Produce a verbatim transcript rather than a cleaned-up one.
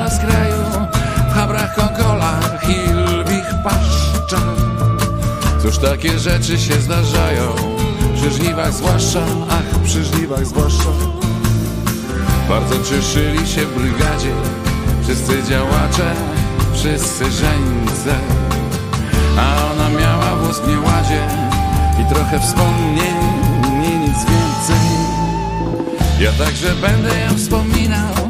na skraju, w chabrach, konkolach i lwich paszczach. Cóż takie rzeczy się zdarzają, przy żniwach zwłaszcza, ach, przy żniwach zwłaszcza. Bardzo cieszyli się w brygadzie wszyscy działacze, wszyscy żeńce. A ona miała włos w nieładzie i trochę wspomnień, nie nic więcej. Ja także będę ją wspominał,